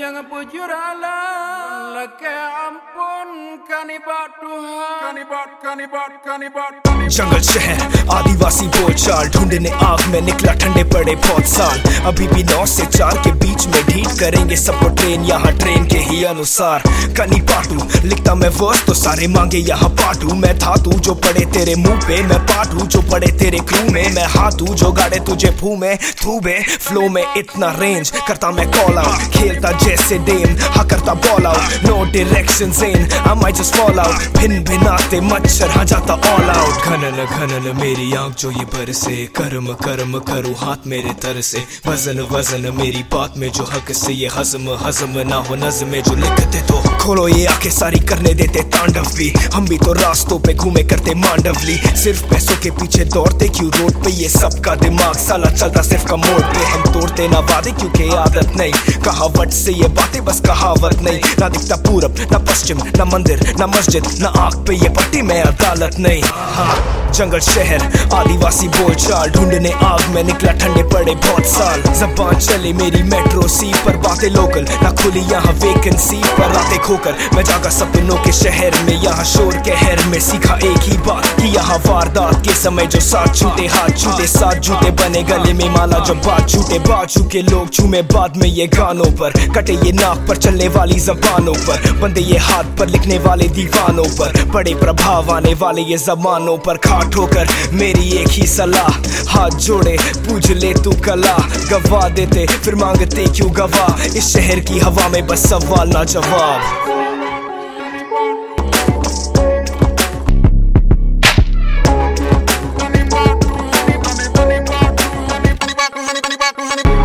yang pujurala leke ampun kanibat Tuhan kanibat जंगल शहर आदिवासी बोलचाल ढूंढने आग में निकला ठंडे पड़े बहुत साल अभी भी 9 से 4 के बीच में ढीठ करेंगे सबको ट्रेन यहाँ ट्रेन के ही अनुसार कनी पाटू लिखता मैं वर्स तो सारे मांगे यहाँ पाटू मैं धातु जो पड़े तेरे मुंह पे मैं पाटू जो पड़े तेरे क्रू में मैं हाथू जो गाड़े तुझे फू में थू बे फ्लो में इतना रेंज करता मैं कॉल आउट खेलता जैसे डेम हाँ करता ball out no direction then I might just fall out भिन भिनाते मच्छर हाँ जाता ऑल आउट घनन मेरी आंख जो ये बरसे कर्म करूँ हाथ मेरे तर से वजन मेरी बात में जो हक से ये हजम ना हो नज़्म में जो लिखते तो खोलो ये आंखें सारी करने देते तांडव भी हम भी तो रास्तों पे घूमे करते मांडवली सिर्फ पैसों के पीछे दौड़ते क्यों रोड पे ये सबका दिमाग साला चलता सिर्फ का मोड़ पे हम तोड़ते ना वादे क्योंकि आदत नहीं कहावत से ये बातें बस कहावत नहीं ना दिखता पूरब ना पश्चिम ना मंदिर ना मस्जिद ना आंख पे ये पट्टी में अदालत नहीं हाँ जंगल शहर आदिवासी बोलचाल ढूंढने आग में निकला ठंडे पड़े बहुत साल जबान चले मेरी मेट्रो सी पर बातें लोकल ना खुली यहाँ वैकेंसी पर रातें खोकर मैं जागा सपनों के शहर में यहाँ शोर कहर में सीखा एक ही बात कि यहाँ वारदात के समय जो साथ छूटे हाथ छूटे साथ जूते बने गले में माला जब बात छूटे बाजू के लोग झूमे बाद में ये गानों पर कटे ये नाक पर चलने वाली जबानों पर बंदे ये हाथ पर लिखने वाले दीवानों पर बड़े प्रभाव आने वाले ये जमानों पर ठोकर मेरी एक ही सलाह हाथ जोड़े पूछ ले तू कला गवा देते फिर मांगते क्यों गवाह इस शहर की हवा में बस सवाल ना जवाब